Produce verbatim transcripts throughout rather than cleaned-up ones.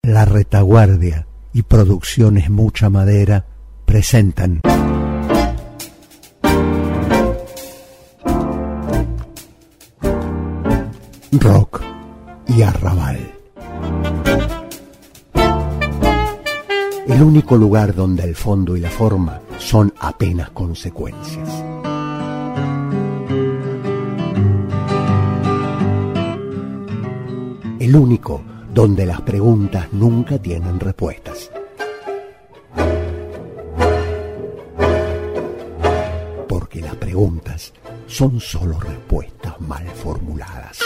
La Retaguardia y Producciones Mucha Madera presentan Rock y Arrabal. El único lugar donde el fondo y la forma son apenas consecuencias. El único donde las preguntas nunca tienen respuestas. Porque las preguntas son solo respuestas mal formuladas.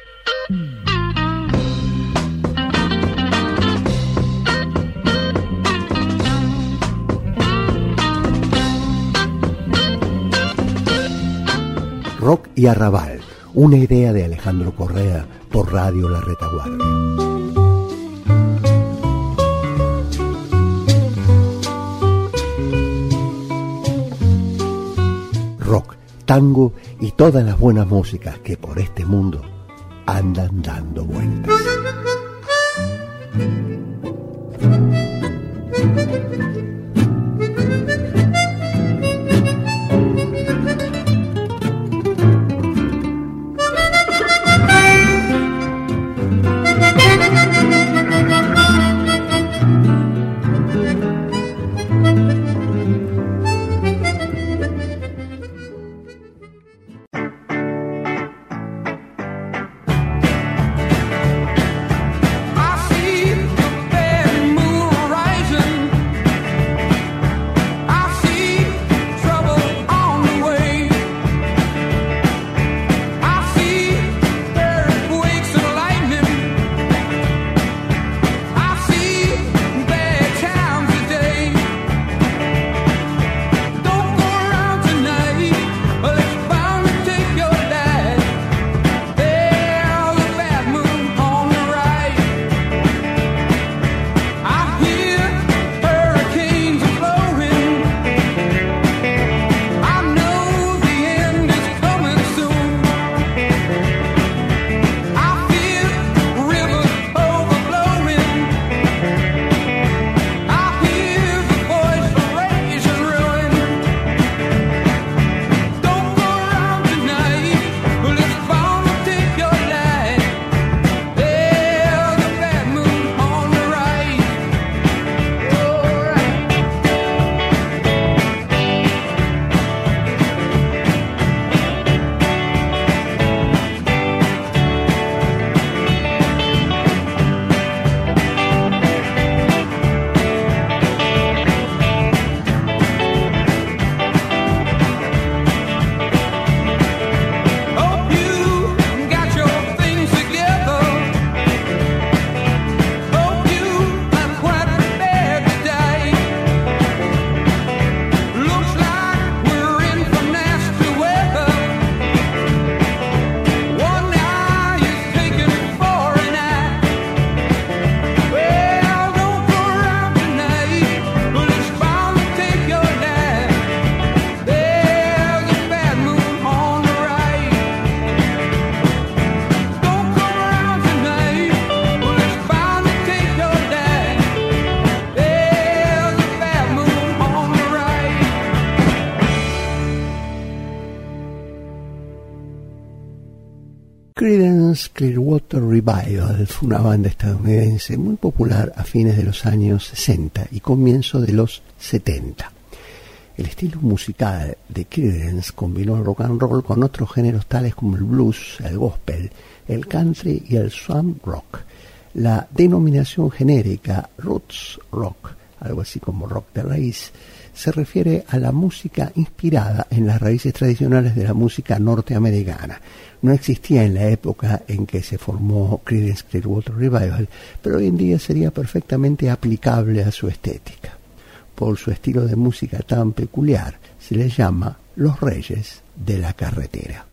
Rock y Arrabal, una idea de Alejandro Correa por Radio La Retaguardia. Rock, tango y todas las buenas músicas que por este mundo andan dando vueltas. Creedence Clearwater Revival fue una banda estadounidense muy popular a fines de los años sesenta y comienzo de los setenta. El estilo musical de Creedence combinó el rock and roll con otros géneros tales como el blues, el gospel, el country y el swamp rock. La denominación genérica roots rock, algo así como rock de raíz, se refiere a la música inspirada en las raíces tradicionales de la música norteamericana. No existía en la época en que se formó Creedence Clearwater Revival, pero hoy en día sería perfectamente aplicable a su estética. Por su estilo de música tan peculiar, se les llama los Reyes de la Carretera.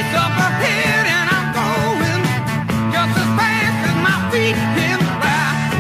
Up ahead and I'm going just as fast as my feet can fly.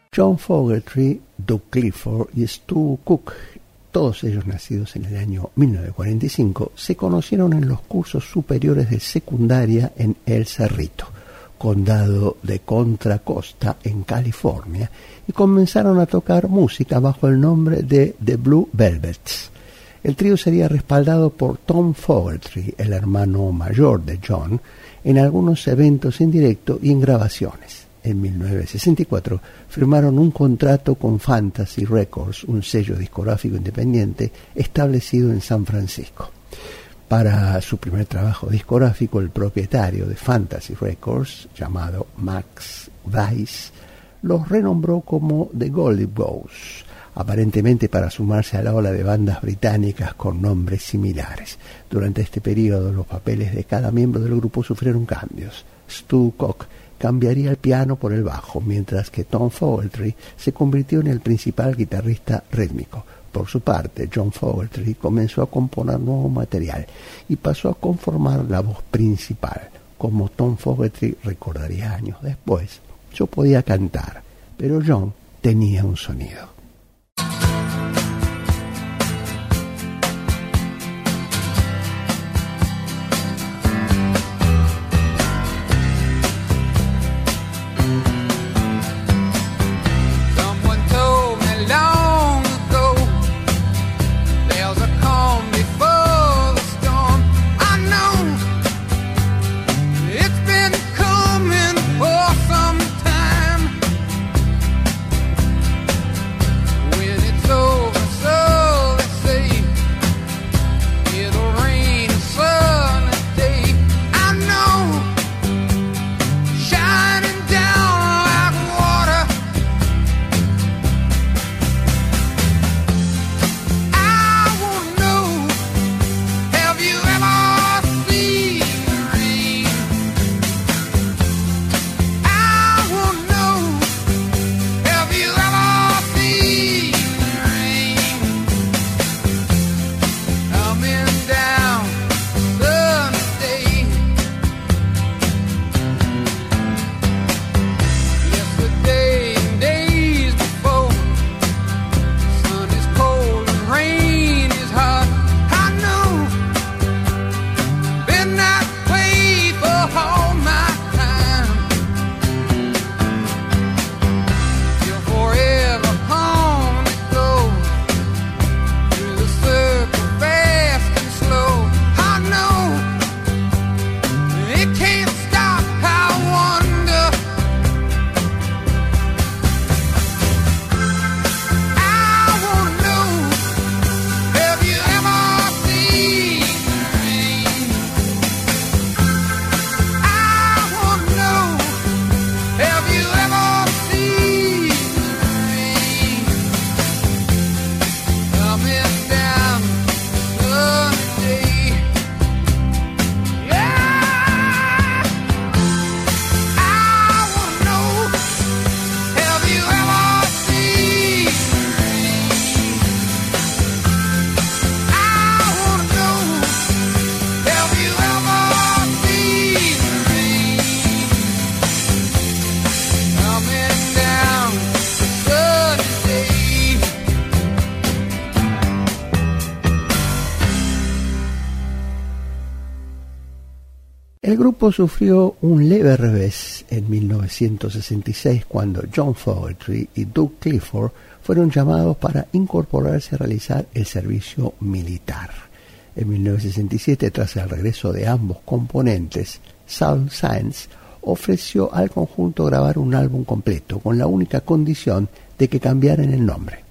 John Fogerty, Doug Clifford y Stu Cook, todos ellos nacidos en el año mil novecientos cuarenta y cinco, se conocieron en los cursos superiores de secundaria en El Cerrito, condado de Contra Costa, en California, y comenzaron a tocar música bajo el nombre de The Blue Velvets. El trío sería respaldado por Tom Fogerty, el hermano mayor de John, en algunos eventos en directo y en grabaciones. En mil novecientos sesenta y cuatro firmaron un contrato con Fantasy Records, un sello discográfico independiente establecido en San Francisco. Para su primer trabajo discográfico, el propietario de Fantasy Records, llamado Max Weiss, los renombró como The Goldie Boys, aparentemente para sumarse a la ola de bandas británicas con nombres similares. Durante este periodo, los papeles de cada miembro del grupo sufrieron cambios. Stu Cook cambiaría el piano por el bajo, mientras que Tom Fogerty se convirtió en el principal guitarrista rítmico. Por su parte, John Fogerty comenzó a componer nuevo material y pasó a conformar la voz principal. Como Tom Fogerty recordaría años después, yo podía cantar, pero John tenía un sonido. El grupo sufrió un leve revés en mil novecientos sesenta y seis cuando John Fogerty y Doug Clifford fueron llamados para incorporarse a realizar el servicio militar. En mil novecientos sesenta y siete, tras el regreso de ambos componentes, Saul Zaentz ofreció al conjunto grabar un álbum completo, con la única condición de que cambiaran el nombre.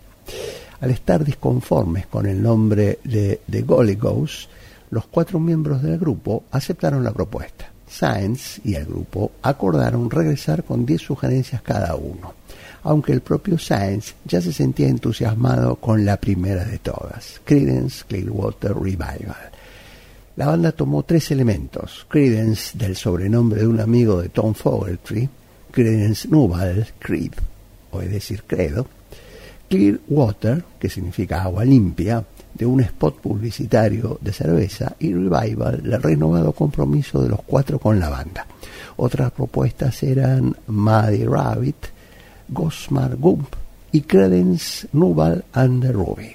Al estar disconformes con el nombre de The Goldie Boys, los cuatro miembros del grupo aceptaron la propuesta. Zaentz y el grupo acordaron regresar con diez sugerencias cada uno, aunque el propio Zaentz ya se sentía entusiasmado con la primera de todas, Creedence Clearwater Revival. La banda tomó tres elementos: Creedence, del sobrenombre de un amigo de Tom Fogerty; Creedence Nuval, Creed, o es decir, Credo; Clearwater, que significa agua limpia, de un spot publicitario de cerveza; y Revival, el renovado compromiso de los cuatro con la banda. Otras propuestas eran Muddy Rabbit, Gosmar Gump y Creedence Nuval and the Ruby.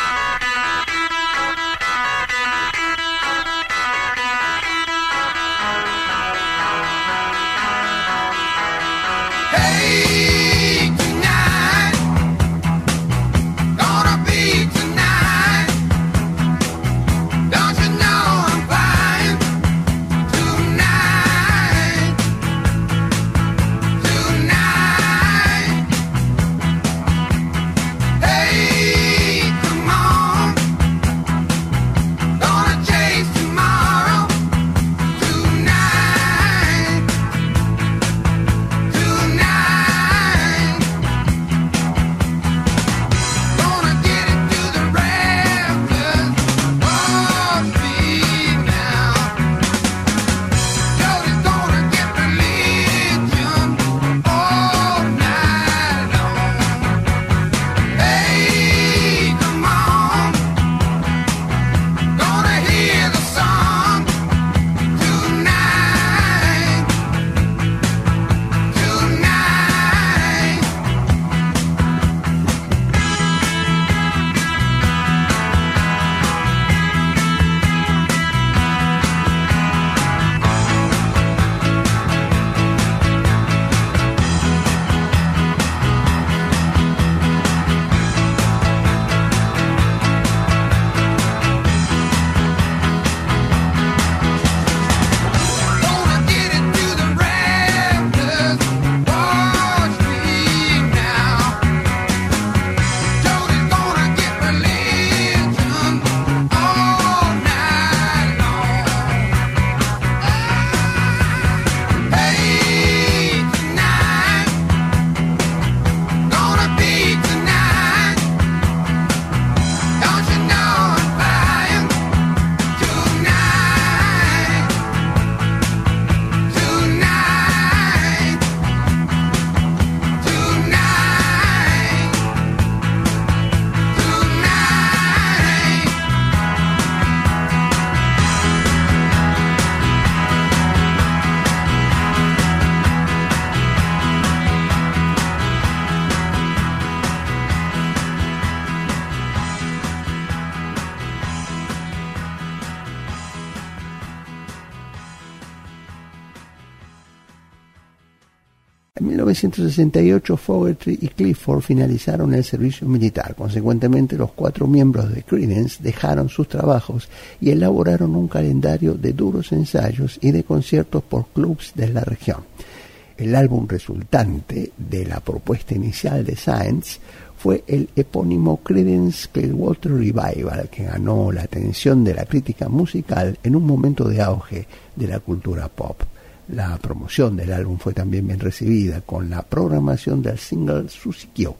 En mil novecientos sesenta y ocho, Fogerty y Clifford finalizaron el servicio militar. Consecuentemente, los cuatro miembros de Creedence dejaron sus trabajos y elaboraron un calendario de duros ensayos y de conciertos por clubs de la región. El álbum resultante de la propuesta inicial de Sáenz fue el epónimo Creedence Clearwater Revival, que ganó la atención de la crítica musical en un momento de auge de la cultura pop. La promoción del álbum fue también bien recibida, con la programación del single Susie Q,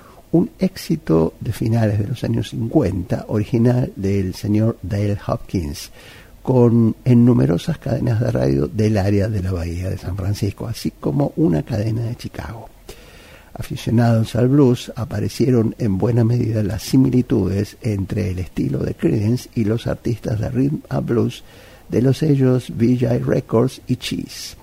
un éxito de finales de los años cincuenta, original del señor Dale Hopkins, con en numerosas cadenas de radio del área de la Bahía de San Francisco, así como una cadena de Chicago. Aficionados al blues, aparecieron en buena medida las similitudes entre el estilo de Creedence y los artistas de rhythm and blues de los sellos V J Records y Cheese.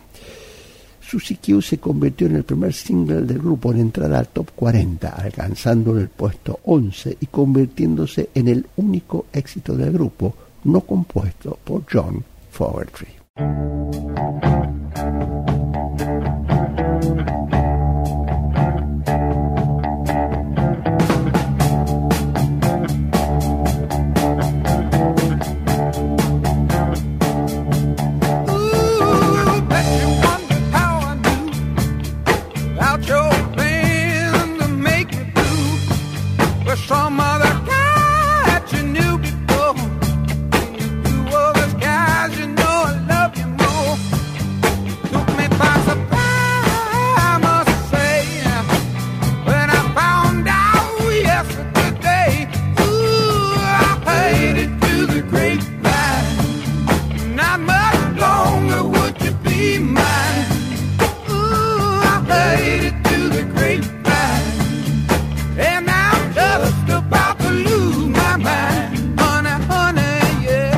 Susie Q se convirtió en el primer single del grupo en entrar al top cuarenta, alcanzando el puesto once y convirtiéndose en el único éxito del grupo no compuesto por John Fogerty. Some other guy that you knew before, you were the guys you know I love you more. Took me by surprise, I must say, when I found out yesterday. Ooh, I paid it to the grapevine. Not much longer would you be mine. Ooh, I paid it to the grapevine. And I'm just about to lose my mind, honey, honey, yeah.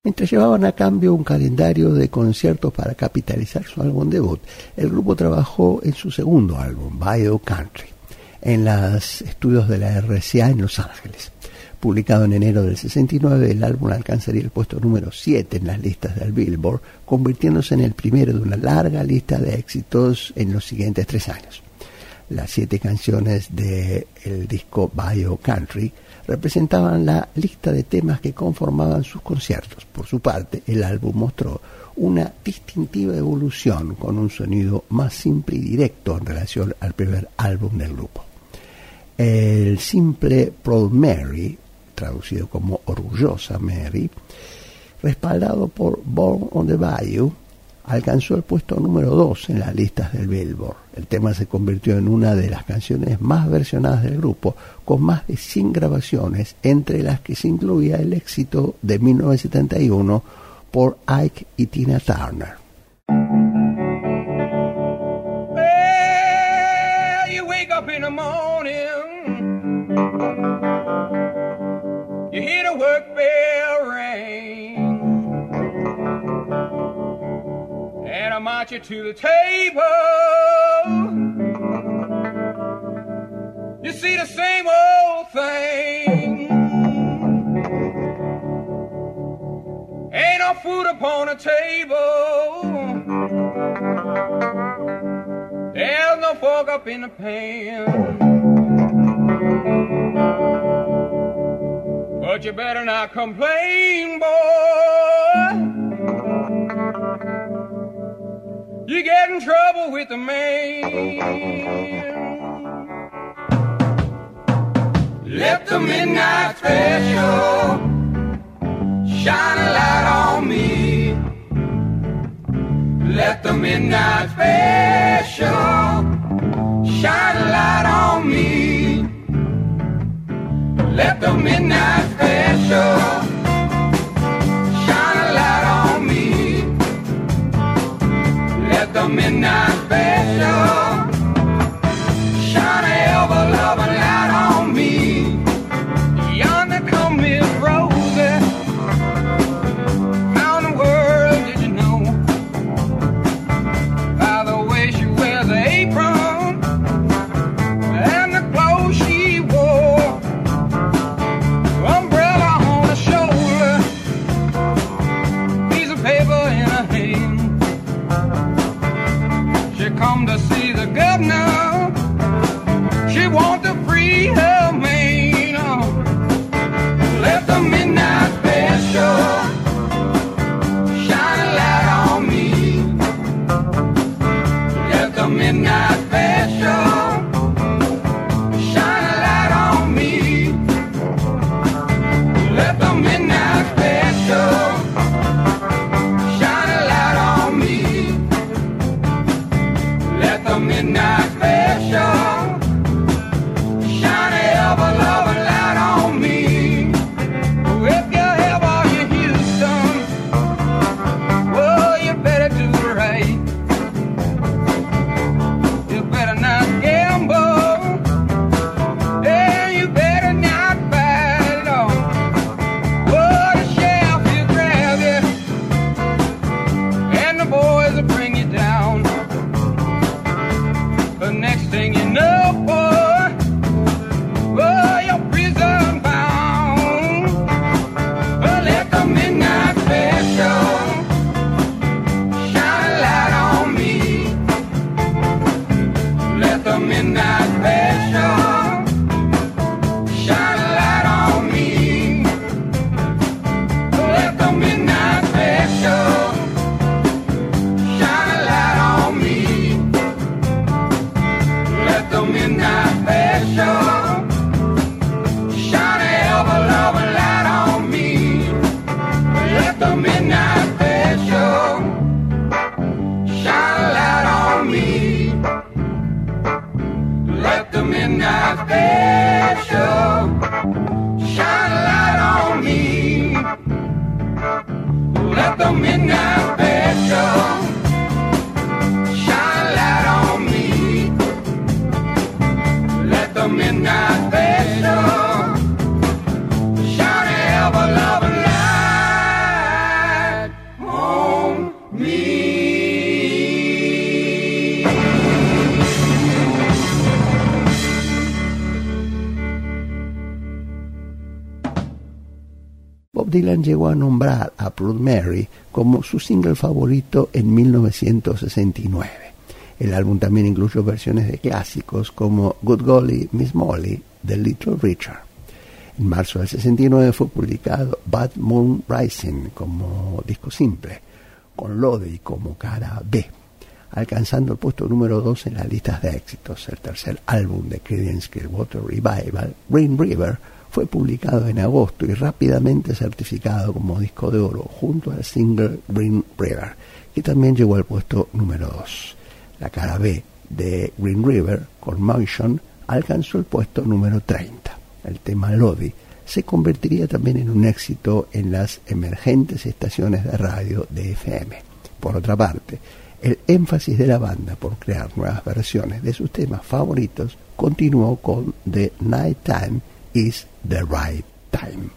Mientras llevaban a cambio un calendario de conciertos para capitalizar su álbum debut, el grupo trabajó en su segundo álbum, Bayou Country, en los estudios de la R C A en Los Ángeles. Publicado en enero del sesenta y nueve, el álbum alcanzaría el puesto número siete en las listas del Billboard, convirtiéndose en el primero de una larga lista de éxitos en los siguientes tres años. Las siete canciones del disco Bayou Country representaban la lista de temas que conformaban sus conciertos. Por su parte, el álbum mostró una distintiva evolución con un sonido más simple y directo en relación al primer álbum del grupo. El simple Proud Mary, traducido como Orgullosa Mary, respaldado por Born on the Bayou, alcanzó el puesto número dos en las listas del Billboard. El tema se convirtió en una de las canciones más versionadas del grupo, con más de cien grabaciones, entre las que se incluía el éxito de mil novecientos setenta y uno por Ike y Tina Turner. Well, you wake up in the morning, you hear the work bell ring, and I march you to the table. You see the same old thing. Ain't no food upon the table. There's no fork up in the pan. But you better not complain, boy. You get in trouble with the man. Let the midnight special shine a light on me. Let the midnight special shine a light on me. Let the midnight special shine a light on me. Let the midnight special shine a ever-loving light on me. Yonder come Miss Rosie. How in the world did you know? By the way she wears the apron and the clothes she wore. Umbrella on her shoulder, piece of paper in her hand. She come to see the governor. She want to free her man. Oh. Let the midnight special shine a light on me. Let the midnight special shine a light on me. Let the midnight special shine a light on me. Let the midnight special shine a ever-loving light on me. If you ever you Houston, well, you better do right. You better not gamble, and you better not fight it on. Well, the sheriff will grab you, and the boys will bring you down. The next thing you know, boy, well, you're prison bound. Well, let the midnight special shine a light on me. Let the midnight special shine a light on me. Let the midnight special shine a light on me. Let the midnight special shine a ever-loving light on me. Let the midnight special shine a light on me. Let the midnight special shine a light on me. Let the midnight special shine a light on me. Let the midnight special shine a ever-loving light Bob Dylan llegó a nombrar a Proud Mary como su single favorito en mil novecientos sesenta y nueve. El álbum también incluyó versiones de clásicos como Good Golly, Miss Molly de Little Richard. En marzo del sesenta y nueve fue publicado Bad Moon Rising como disco simple, con Lodi como cara B, alcanzando el puesto número dos en las listas de éxitos. El tercer álbum de Creedence Clearwater Revival, Green River, fue publicado en agosto y rápidamente certificado como disco de oro junto al single Green River, que también llegó al puesto número dos. La cara B de Green River, con Motion, alcanzó el puesto número treinta. El tema Lodi se convertiría también en un éxito en las emergentes estaciones de radio de F M. Por otra parte, el énfasis de la banda por crear nuevas versiones de sus temas favoritos continuó con The Night Time is the Right Time.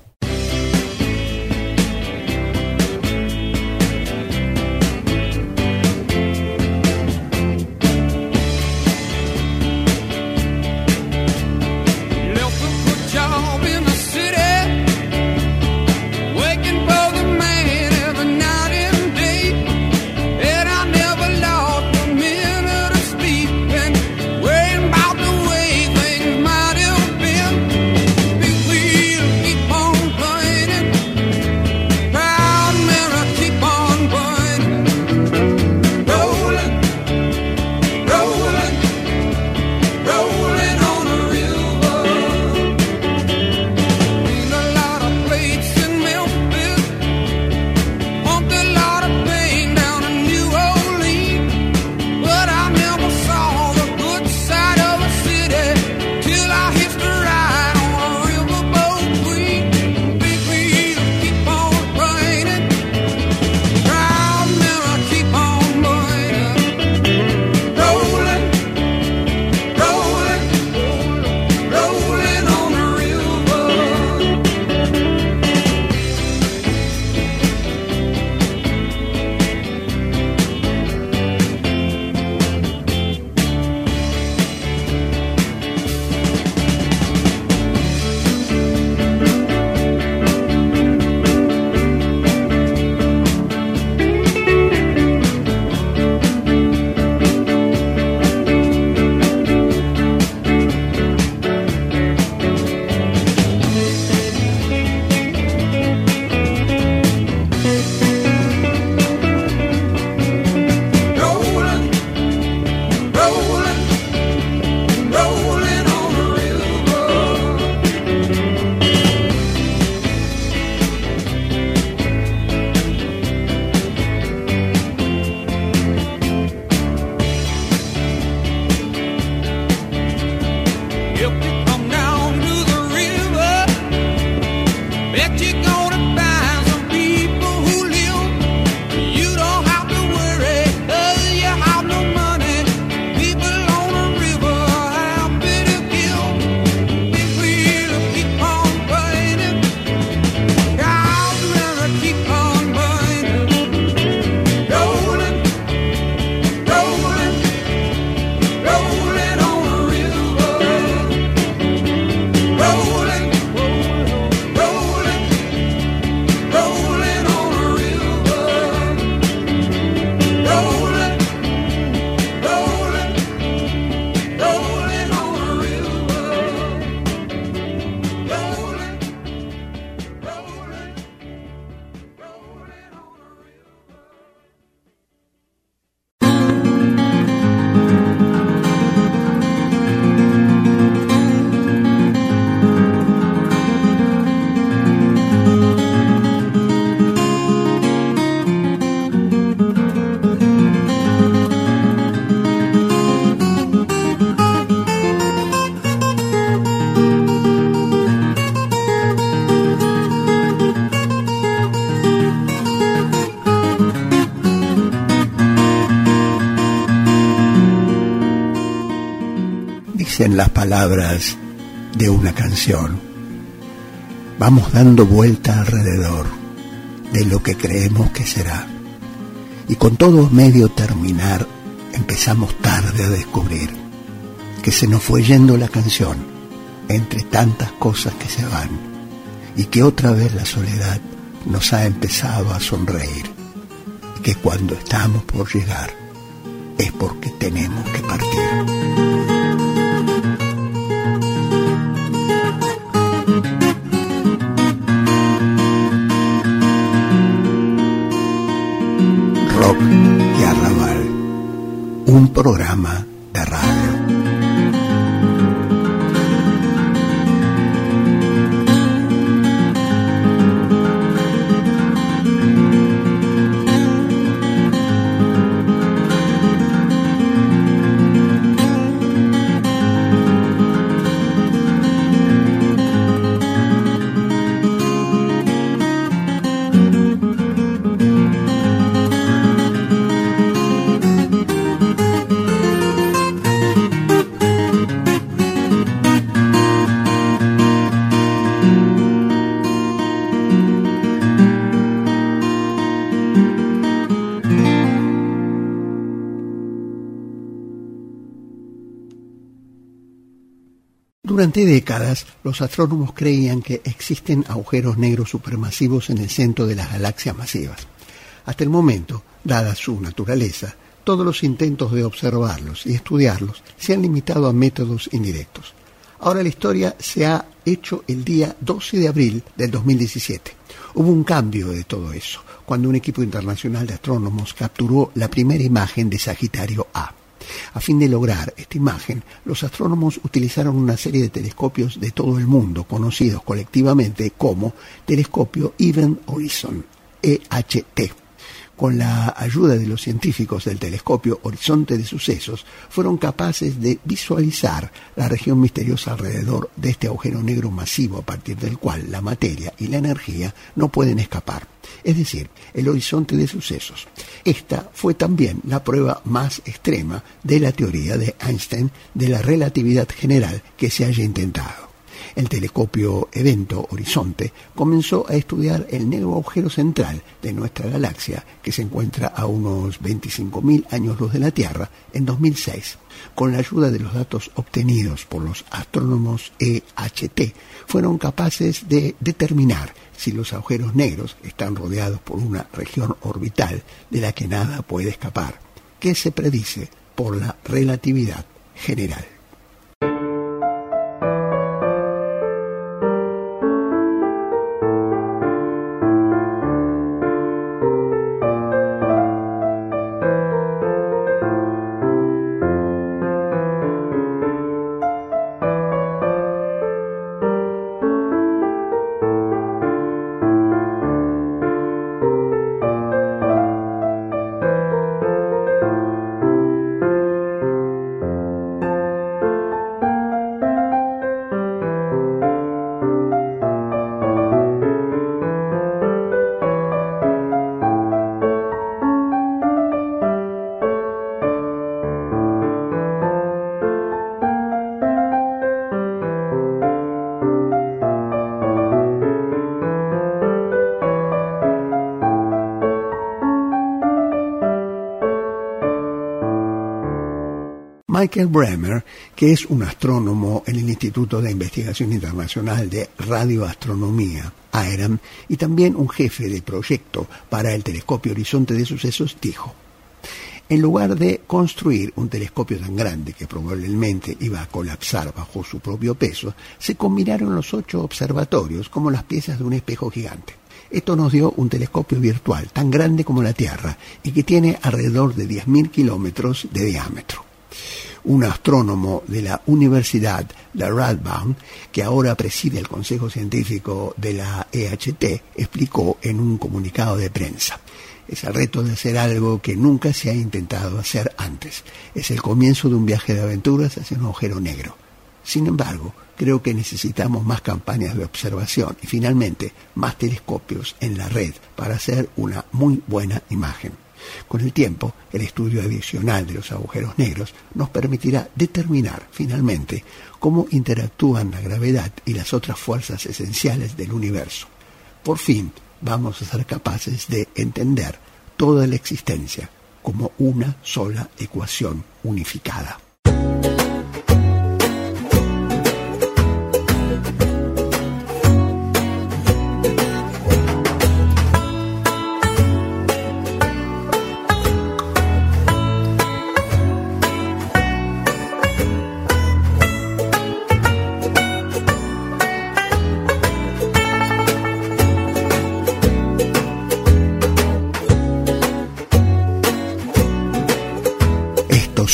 Dicen las palabras de una canción: vamos dando vuelta alrededor de lo que creemos que será, y con todo medio terminar empezamos tarde a descubrir que se nos fue yendo la canción entre tantas cosas que se van, y que otra vez la soledad nos ha empezado a sonreír y que cuando estamos por llegar es porque tenemos que partir. Rock y Arrabal, un programa de radio. Durante décadas, los astrónomos creían que existen agujeros negros supermasivos en el centro de las galaxias masivas. Hasta el momento, dada su naturaleza, todos los intentos de observarlos y estudiarlos se han limitado a métodos indirectos. Ahora la historia se ha hecho el día doce de abril del dos mil diecisiete. Hubo un cambio de todo eso, cuando un equipo internacional de astrónomos capturó la primera imagen de Sagitario A. A fin de lograr esta imagen, los astrónomos utilizaron una serie de telescopios de todo el mundo, conocidos colectivamente como Telescopio Event Horizon, E H T. Con la ayuda de los científicos del telescopio Horizonte de Sucesos, fueron capaces de visualizar la región misteriosa alrededor de este agujero negro masivo a partir del cual la materia y la energía no pueden escapar, es decir, el horizonte de sucesos. Esta fue también la prueba más extrema de la teoría de Einstein de la relatividad general que se haya intentado. El telescopio Evento Horizonte comenzó a estudiar el negro agujero central de nuestra galaxia, que se encuentra a unos veinticinco mil años luz de la Tierra, en dos mil seis. Con la ayuda de los datos obtenidos por los astrónomos E H T, fueron capaces de determinar si los agujeros negros están rodeados por una región orbital de la que nada puede escapar, que se predice por la relatividad general. Michael Bremer, que es un astrónomo en el Instituto de Investigación Internacional de Radioastronomía, A E R A M, y también un jefe de proyecto para el telescopio Horizonte de Sucesos, dijo: en lugar de construir un telescopio tan grande que probablemente iba a colapsar bajo su propio peso, se combinaron los ocho observatorios como las piezas de un espejo gigante. Esto nos dio un telescopio virtual tan grande como la Tierra y que tiene alrededor de diez mil kilómetros de diámetro. Un astrónomo de la Universidad de Radboud, que ahora preside el Consejo Científico de la E H T, explicó en un comunicado de prensa: es el reto de hacer algo que nunca se ha intentado hacer antes. Es el comienzo de un viaje de aventuras hacia un agujero negro. Sin embargo, creo que necesitamos más campañas de observación y finalmente más telescopios en la red para hacer una muy buena imagen. Con el tiempo, el estudio adicional de los agujeros negros nos permitirá determinar finalmente cómo interactúan la gravedad y las otras fuerzas esenciales del universo. Por fin, vamos a ser capaces de entender toda la existencia como una sola ecuación unificada.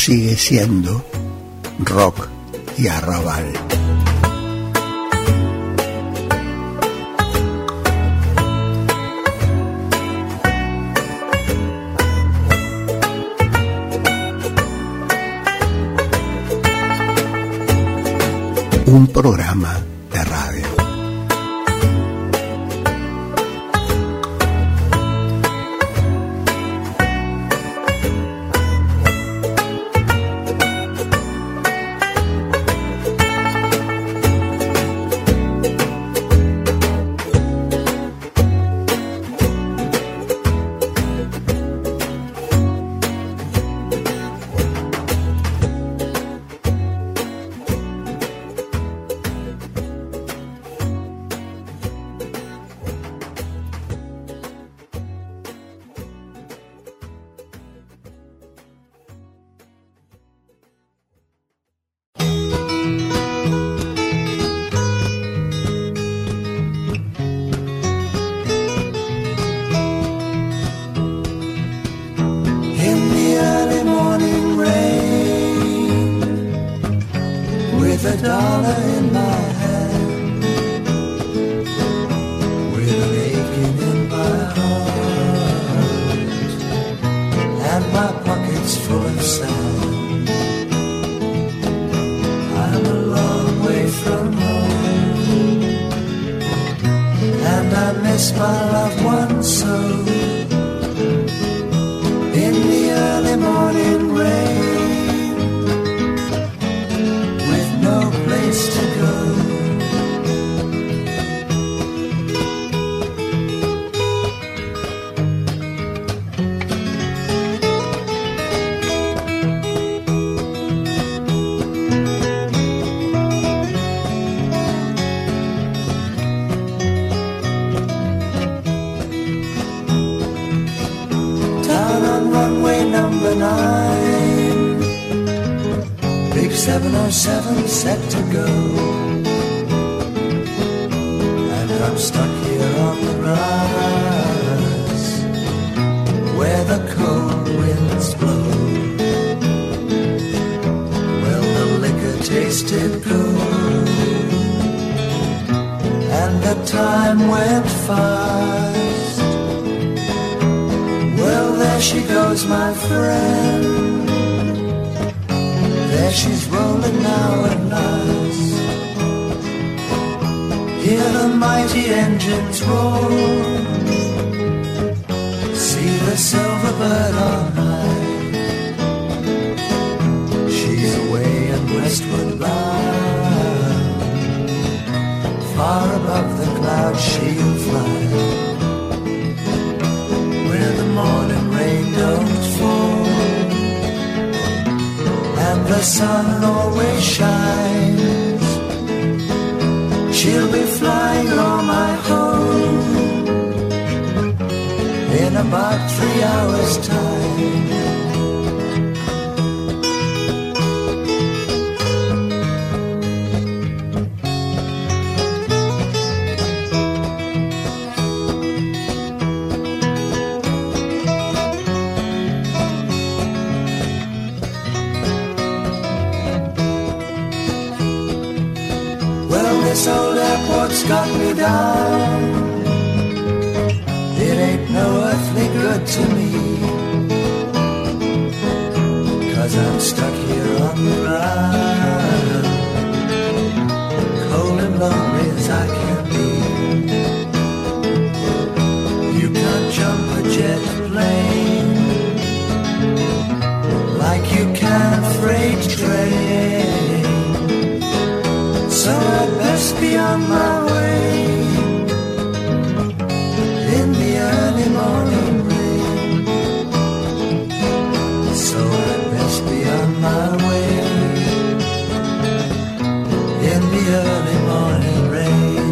sigue siendo rock y arrabal. Un programa de radio. Set to go, and I'm stuck here on the grass where the cold winds blow. Well, the liquor tasted good, and the time went fast. Well, there she goes, my friend. There she's rolling now at last. Hear the mighty engines roar. See the silver bird on high. She's away and westward bound. Far above the clouds she'll fly, where the morning rain don't fall and the sun always shines. She'll be flying on my home in about three hours' time. This old airport's got me down. It ain't no earthly good to me, 'cause I'm stuck here on the ground, cold and lonely as I can be. You can't jump a jet plane like you can a freight train, so I'd best be on my way in the early morning rain. So I'd best be on my way in the early morning rain.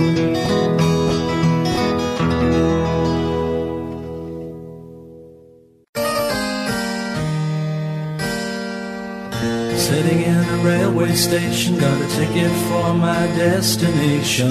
Sitting in a railway station, got a ticket for my destination.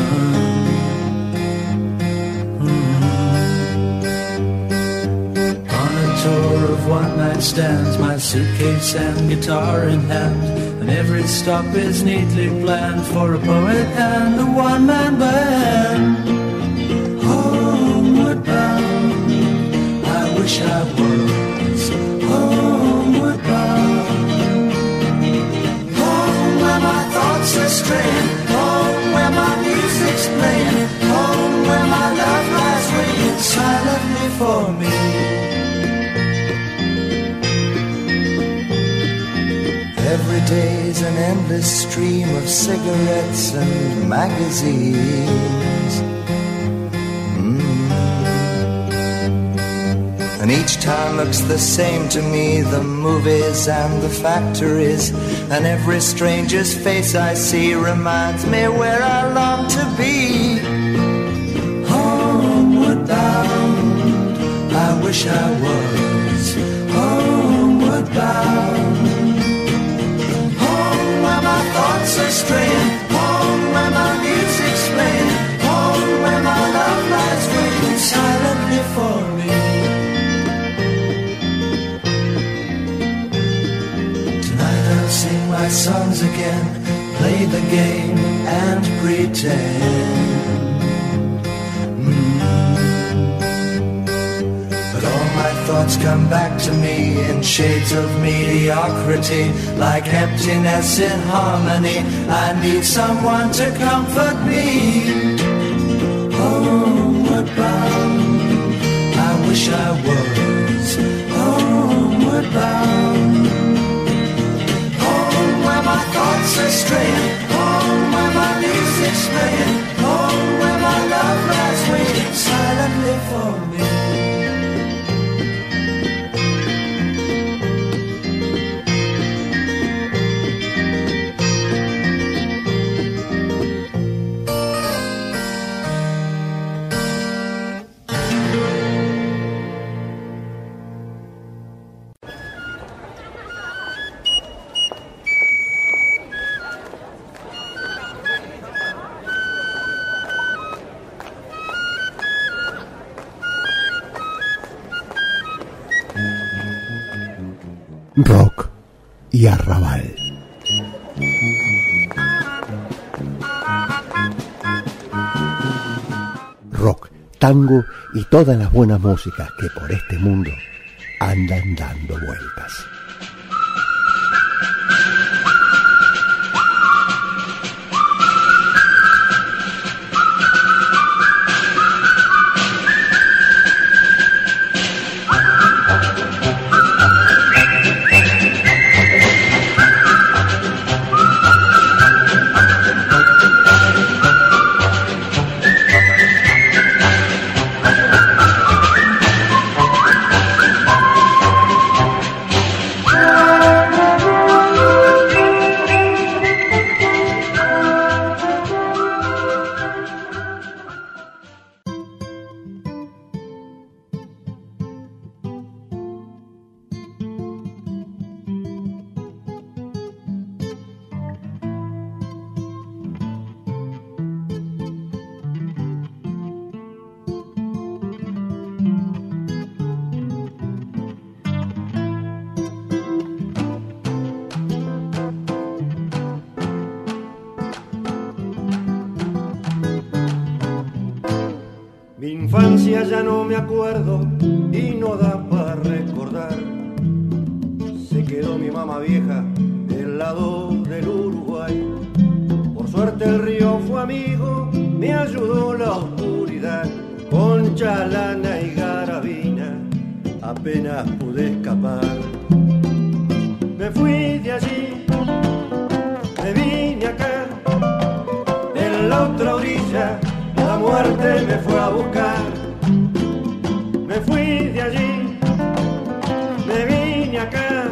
Mm-hmm. On a tour of of one-night stands, my suitcase and guitar in hand, and every stop is neatly planned for a poet and a one-man band. Homeward bound, I wish I was homeward bound. Home where my thoughts are straying, home where my music's playing, home where my love lies waiting silently for me. Every day's an endless stream of cigarettes and magazines. Mm. And each town looks the same to me, the movies and the factories, and every stranger's face I see reminds me where I long to be. Homeward bound, I wish I was homeward bound. My thoughts are straying, home where my music's playing, home where my love lies waiting silently for me. Tonight I'll sing my songs again, play the game and pretend. Thoughts come back to me in shades of mediocrity, like emptiness in harmony. I need someone to comfort me. Homeward bound, I wish I was homeward bound. Home where my thoughts are straying, home where my music's playing, home where my love lies waiting silently for me. Rock y arrabal. Rock, tango y todas las buenas músicas que por este mundo andan dando vueltas. Ya no me acuerdo y no da para recordar. Se quedó mi mamá vieja del lado del Uruguay. Por suerte el río fue amigo, me ayudó la oscuridad. Con chalana y garabina apenas pude escapar. Me fui de allí, me vine acá. En la otra orilla la muerte me fue a buscar. Me fui de allí, me vine acá,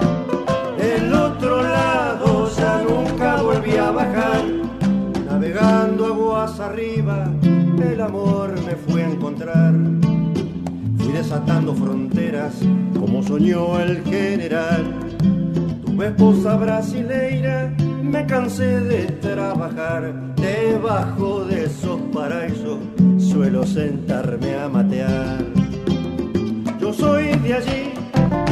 del otro lado ya nunca volví a bajar. Navegando aguas arriba, el amor me fue a encontrar. Fui desatando fronteras como soñó el general. Tuve esposa brasileira, me cansé de trabajar. Debajo de esos paraísos suelo sentarme a matear. Yo soy de allí,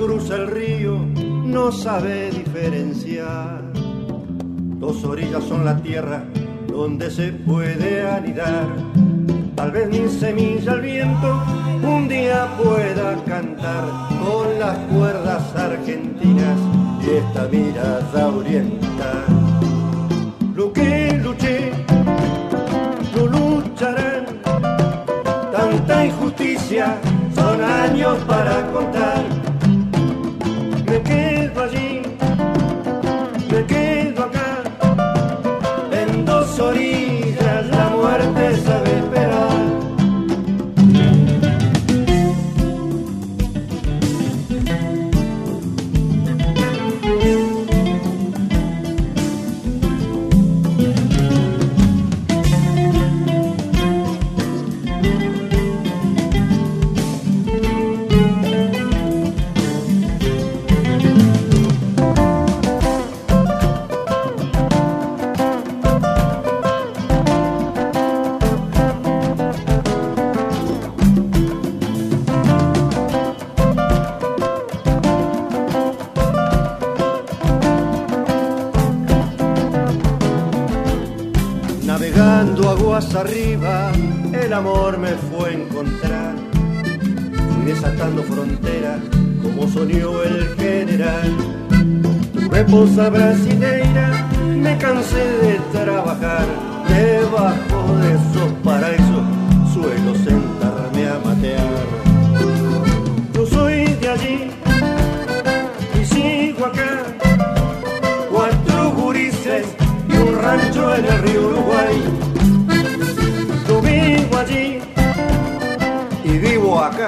cruza el río, no sabe diferenciar. Dos orillas son la tierra donde se puede anidar. Tal vez mi semilla al viento un día pueda cantar con las cuerdas argentinas y esta mirada oriental. Lo que luché, lo lucharán. Tanta injusticia, son años para contar. Me quedo allí, me quedo acá. En dos orillas la muerte sabe esperar. Arriba el amor me fue a encontrar, fui desatando fronteras como soñó el general. Tuve esposa brasileira, me cansé de trabajar, debajo de esos paraísos suelo sentarme a matear. Yo soy de allí y sigo acá, cuatro gurises y un rancho en el río Uruguay. Yo vivo allí y vivo acá,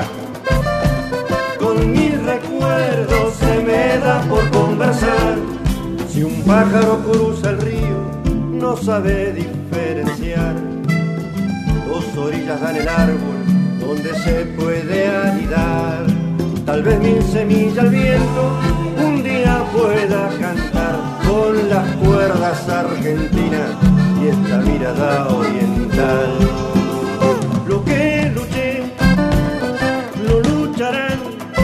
con mis recuerdos se me da por conversar. Si un pájaro cruza el río, no sabe diferenciar. Dos orillas dan el árbol donde se puede anidar. Tal vez mi semilla al viento un día pueda cantar con las cuerdas argentinas y esta mirada oriental. Lo que luché, lo lucharán.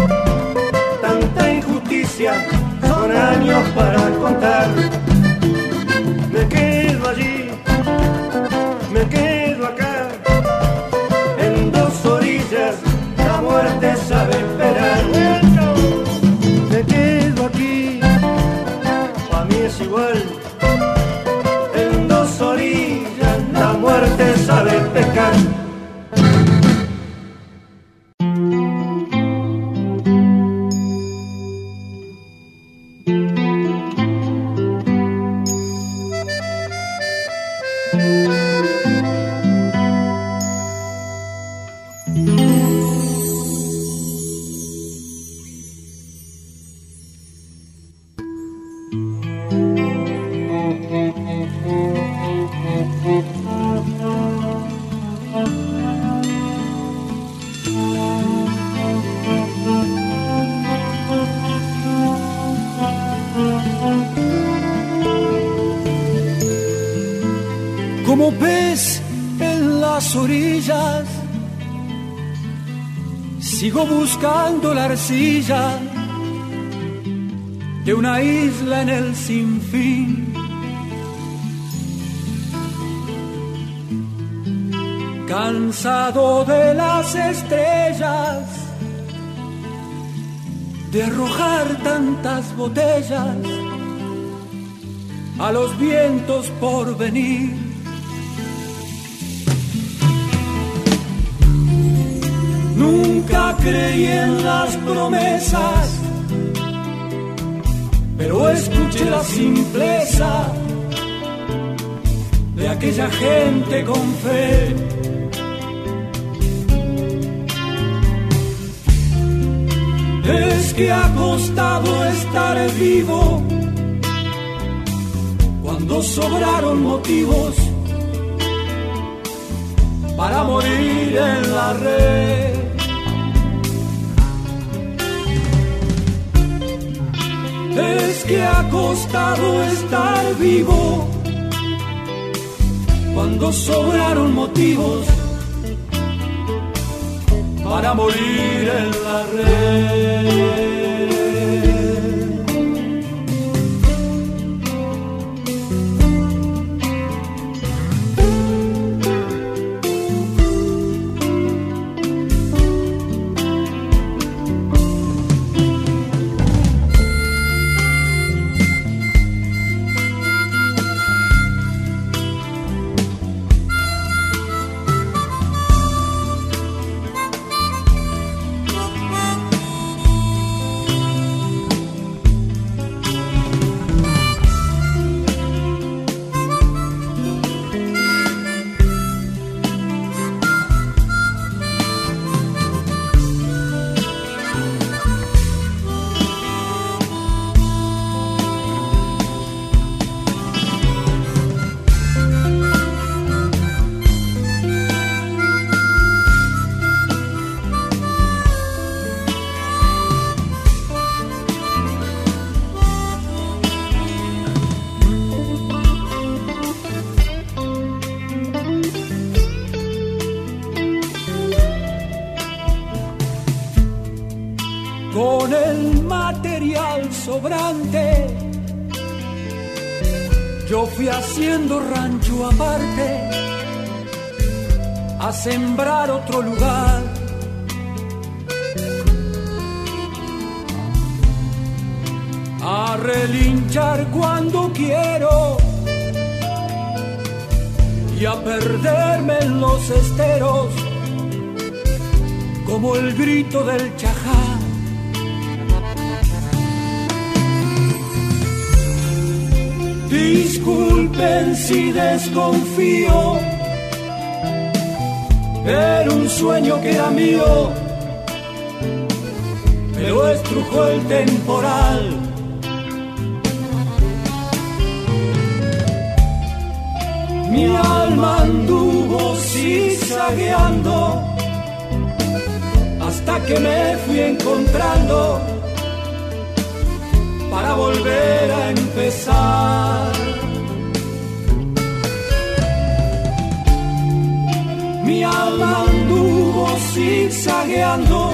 Tanta injusticia, son años para contar. Me quedo allí, me quedo acá. En dos orillas, la muerte sabe esperar. Me quedo aquí, pa' mí es igual. En dos orillas, la muerte sabe pescar. Como pez en las orillas, sigo buscando la arcilla de una isla en el sinfín. Cansado de las estrellas, de arrojar tantas botellas a los vientos por venir. Nunca creí en las promesas, pero escuché la simpleza de aquella gente con fe. Es que ha costado estar vivo cuando sobraron motivos para morir en la red. Es que ha costado estar vivo cuando sobraron motivos para morir en la red. con el material sobrante, yo fui haciendo rancho aparte, a sembrar otro lugar. A relinchar cuando quiero y a perderme en los esteros como el grito del chajá. Disculpen si desconfío, era un sueño que era mío, me lo estrujó el temporal. Mi alma anduvo zigzagueando hasta que me fui encontrando para volver a empezar. Mi alma anduvo zigzagueando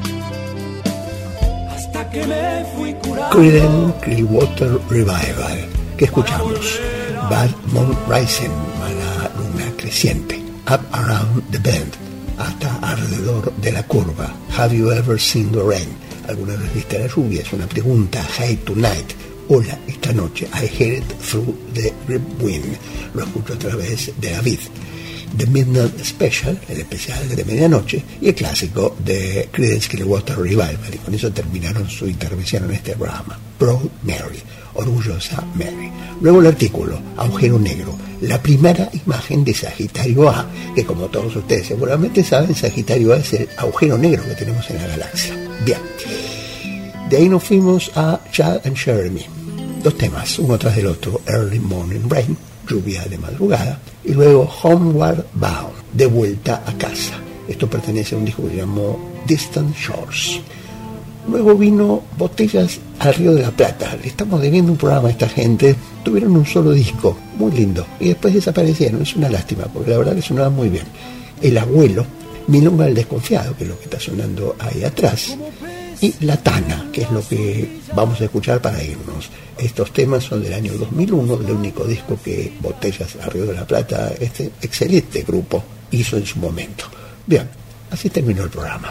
hasta que me fui curando. Creedence Clearwater Revival. ¿Qué escuchamos? Bad Moon Rising, la luna creciente. Up Around the Bend, hasta alrededor de la curva. Have you ever seen the rain? ¿Alguna vez viste la lluvia? Es una pregunta. Hey tonight. Hola, esta noche. I hear it through the grapevine. Lo escucho a través de la vid. The Midnight Special, el especial de medianoche, y el clásico de Creedence Clearwater Revival. Y con eso terminaron su intervención en este programa. Proud Mary, orgullosa Mary. Luego el artículo, Agujero Negro, la primera imagen de Sagitario A, que como todos ustedes seguramente saben, Sagitario A es el agujero negro que tenemos en la galaxia. Bien, de ahí nos fuimos a Chad and Jeremy. Dos temas, uno tras del otro, Early Morning Rain, lluvia de madrugada, y luego Homeward Bound, de vuelta a casa. Esto pertenece a un disco que se llamó Distant Shores. Luego vino Botellas al Río de la Plata. Le estamos debiendo un programa a esta gente. Tuvieron un solo disco, muy lindo, y después desaparecieron. Es una lástima, porque la verdad que sonaba muy bien. El Abuelo, Milonga del Desconfiado, que es lo que está sonando ahí atrás, y La Tana, que es lo que vamos a escuchar para irnos. Estos temas son del año dos mil uno, el único disco que Botellas al Río de la Plata, este excelente grupo, hizo en su momento. Bien, así terminó el programa.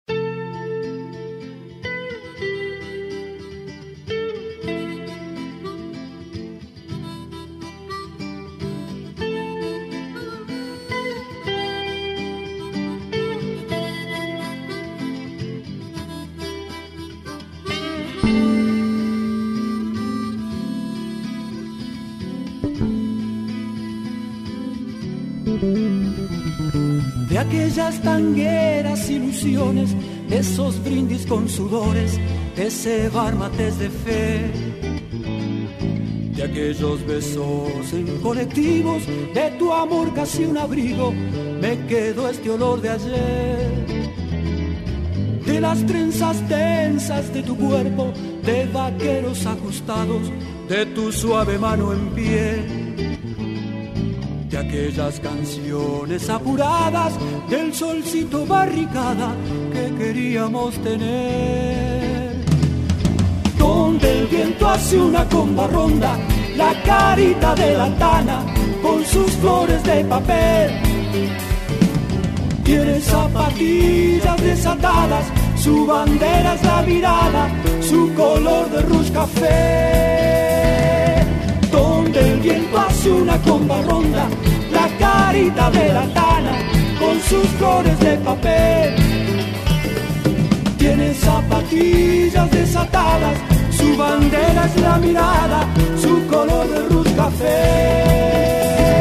De aquellas tangueras ilusiones, de esos brindis con sudores, de ese bar mates de fe, de aquellos besos en colectivos, de tu amor casi un abrigo, me quedó este olor de ayer. De las trenzas tensas de tu cuerpo, de vaqueros ajustados, de tu suave mano en pie, de aquellas canciones apuradas, del solcito barricada que queríamos tener. Donde el viento hace una comba ronda, la carita de la tana con sus flores de papel. Tiene zapatillas desatadas, su bandera es la mirada, su color de rouge café. Donde el viento hace una comba ronda, la carita de la tana con sus flores de papel. Tiene zapatillas desatadas, su bandera es la mirada, su color de rouge café.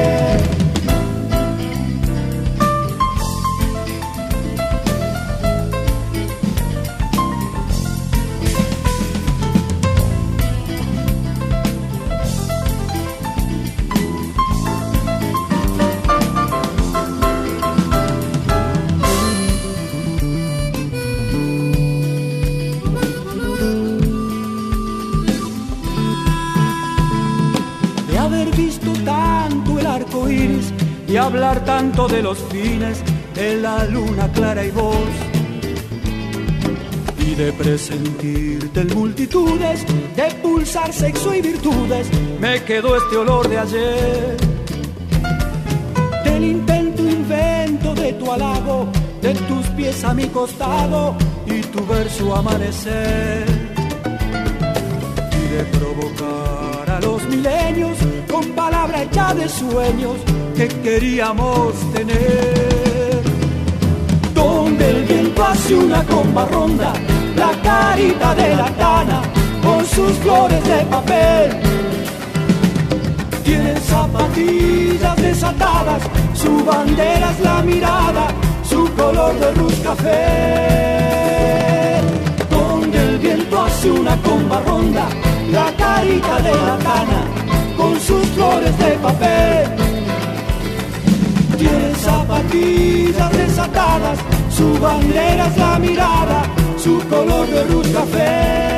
Y hablar tanto de los fines de la luna clara y vos, y de presentirte en multitudes, de pulsar sexo y virtudes, me quedó este olor de ayer. Del intento invento de tu halago, de tus pies a mi costado y tu verso amanecer, y de provocar a los milenios con palabra hecha de sueños que queríamos tener. Donde el viento hace una comba ronda, la carita de la cana con sus flores de papel. Tienen zapatillas desatadas, su bandera es la mirada, su color de luz café. Donde el viento hace una comba ronda, la carita de la cana con sus flores de papel. Tienen zapatillas desatadas, su bandera es la mirada, su color de luz café.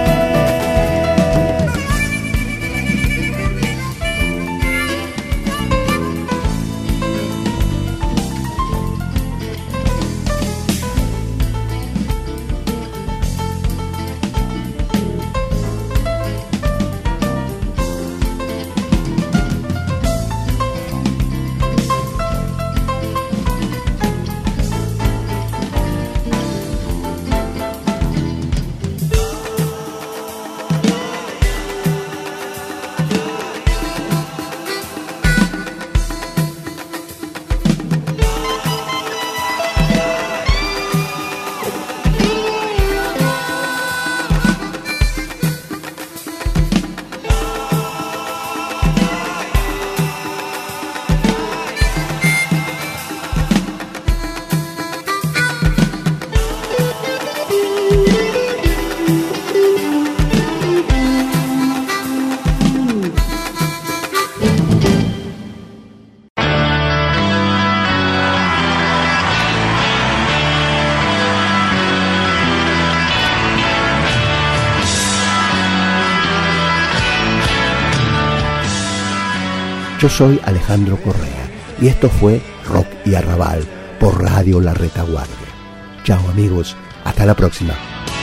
Yo soy Alejandro Correa y esto fue Rock y Arrabal por Radio La Retaguardia. Chao amigos, hasta la próxima.